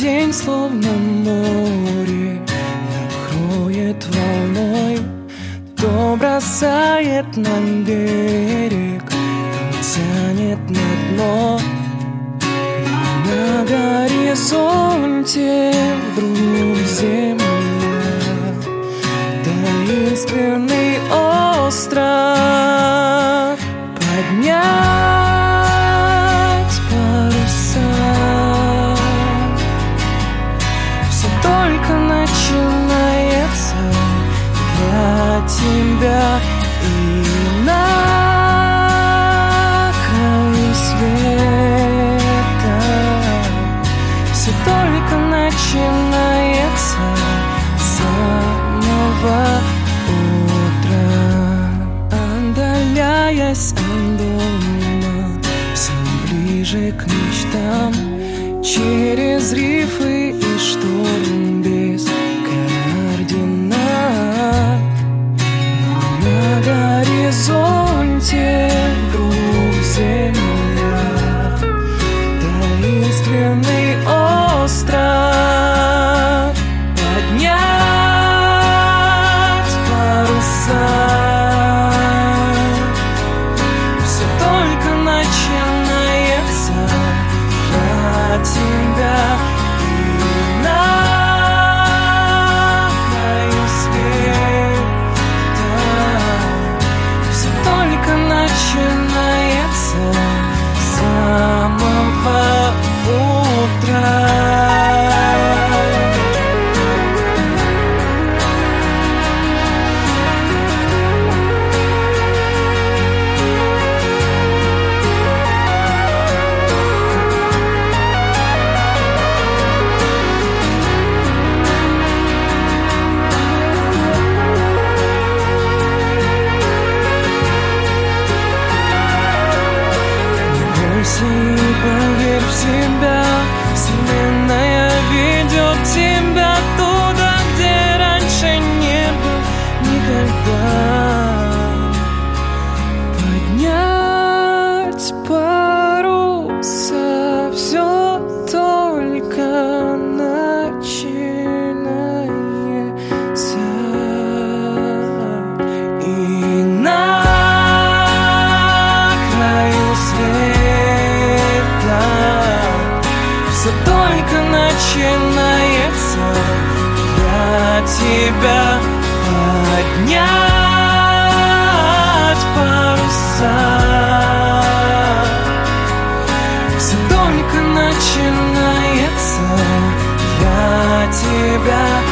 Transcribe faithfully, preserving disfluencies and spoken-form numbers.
день, словно море, накроет волной, то бросает на берег, то тянет на дно. На горизонте вдруг земля, таинственный остров. Поднять паруса, все только начинается для тебя. И на краю света все только начинается с самого утра. Отдаляясь от дома, все ближе к мечтам, через рифы и шторм без координат. На горизонте вдруг земля, таинственный остров. Поднять паруса, все только начинается для тебя. И на краю света все только начинается с самого утра. И поверь в себя, вселенная ведет тебя туда, где раньше не был никогда. Поднять паруса, все только начинается. И на краю света все только начинается для тебя. Поднять паруса, все только начинается для тебя.